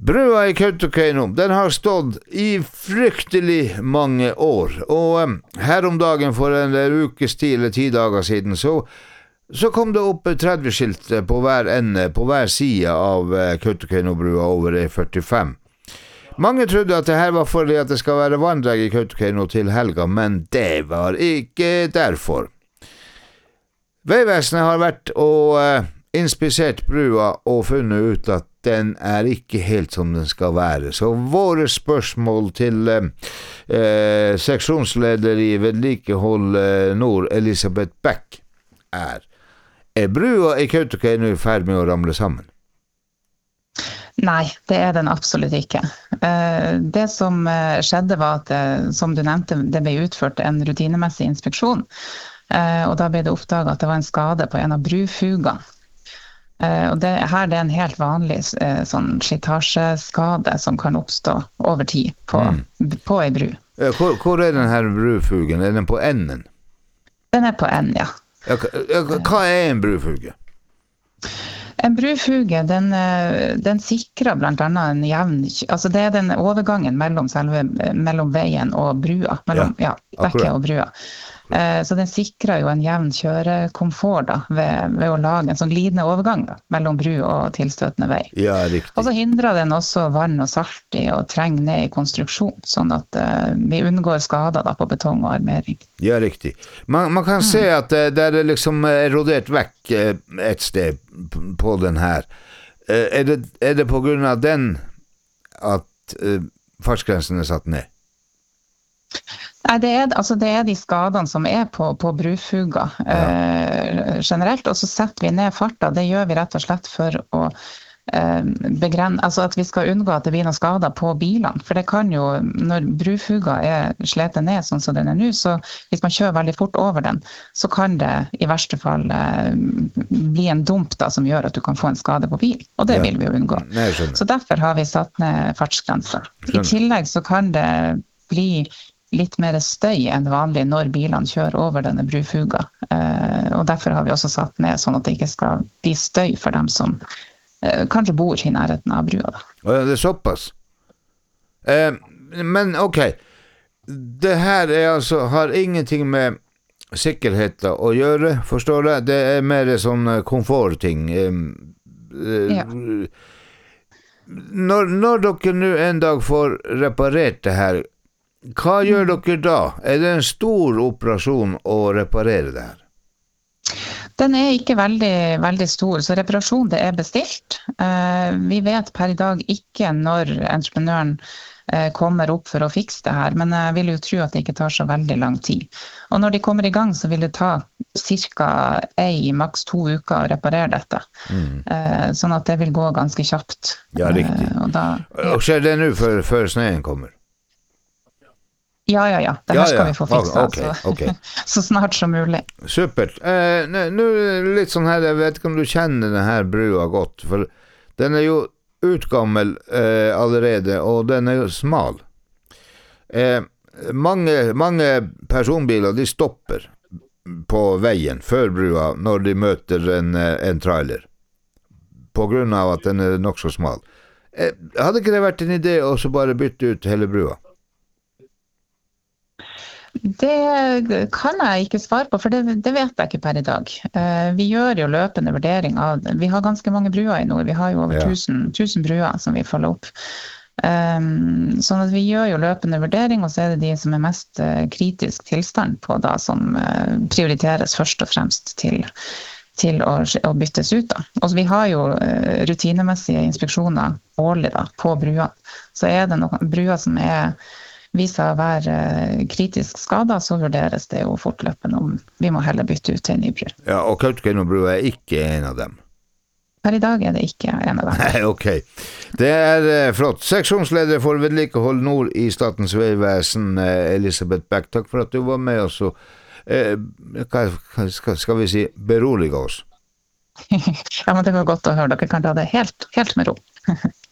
Brua i Kautokeino, den har stått i fryktelig mange år, og her om dagen for en ukes tid eller 10 dager siden, så kom det opp 30 skilt på hver ende, på hver side av Kautokeino-brua over E45. Mange trodde at det her var fordi at det skal være vanndreg i Kautokeino til helga, men det var ikke derfor. Veivesenet har vært og inspisert brua og funnet ut at den ikke helt som den skal være. Så våre spørsmål til seksjonsleder i vedlikehold Nord, Elisabeth Beck, brua i Kautokeino i ferd med å ramle sammen? Nei, det den absolutt ikke. Det som skjedde var at, som du nevnte, det ble utført en rutinemessig inspeksjon, og da ble det oppdaget at det var en skade på en av brufugene. Og det en helt vanlig sånn slitasjeskade som kan oppstå over tid på en bru. Hvor den her brufugen? Den på enden? Den på enden, ja. Hva en brufuge? En brufuge, den sikrer blant annet en jevn, altså det den overgangen mellom veien og brua, mellom bekket og brua. Så den sikrer jo en jevn kjørekomfort da, ved å lage en sånn glidende overgang da, mellom bru og tilstøtende vei. Ja, riktig. Og så hindrer den også vann og salt i å trenge ned i konstruksjon, sånn at vi unngår skader da, på betong og armering. Ja, riktig. Man kan se at det liksom erodert vekk et sted på den her. Det på grunn av den at fartsgrensen satt ned? Nei, det de skadene som på brufuga generelt, og så setter vi ned farta. Det gjør vi rett og slett for å begrense, altså at vi skal unngå at det blir noen skader på bilene. For det kan jo, når brufuga sletet ned sånn som den nå, så hvis man kjører veldig fort over den, så kan det i verste fall bli en dump da, som gjør at du kan få en skade på bil. Og det vil vi jo unngå. Så derfor har vi satt ned fartsgrenser. I tillegg så kan det bli litt mer støy enn vanlig når bilene kjører over denne brufuga. Og derfor har vi også satt ned sånn at det ikke skal bli støy for dem som kanskje bor i nærheten av brua. Da. Det såpass. Men ok, det her altså, har ingenting med sikkerheten å gjøre, forstår du? Det mer sånn komfortting. Ja. Når dere nå en dag får reparert det her, hva gjør dere da? Det en stor operasjon å reparere det her? Den ikke veldig, veldig stor, så reparasjon det bestilt. Vi vet per i dag ikke når entreprenøren kommer opp for å fikse det her, men jeg vil jo tro at det ikke tar så veldig lang tid. Og når de kommer i gang, så vil det ta cirka maks 2 uker å reparere dette. Sånn at det vil gå ganske kjapt. Ja, riktig. Og skjer det nå før snøen kommer? Ja. Det her skal vi få fikset, okay. Så snart som mulig. Supert. Nå litt sånn her, jeg vet ikke om du kjenner denne her brua godt, for den jo utgammel allerede, og den jo smal. Mange personbiler, de stopper på veien før brua når de møter en trailer, på grunn av at den nok så smal. Hadde ikke det vært en idé å så bare bytte ut hele brua? Det kan jeg ikke svare på, for det vet jeg ikke per i dag. Vi gjør jo løpende vurdering av det. Vi har ganske mange bruer i nord. Vi har jo over 1000 bruer som vi følger opp. Sånn at vi gjør jo løpende vurdering, og så det de som mest kritisk tilstand på da, som prioriteres først og fremst til å byttes ut. Da. Og vi har jo rutinemessige inspeksjoner årlig da, på bruer. Så det noen bruer som viser å være kritisk skadet, så vurderes det jo fortløpende om vi må heller bytte ut til en ny bru. Ja, og Kautokeino-brua ikke en av dem? Per i dag det ikke en av dem. Nei, ok. Det flott. Seksjonsleder for vedlikehold Nord i Statens Vegvesen, Elisabeth Beck, takk for at du var med oss og skal vi si berolige oss. Ja, men det var godt å høre. Dere kan ta det helt med ro.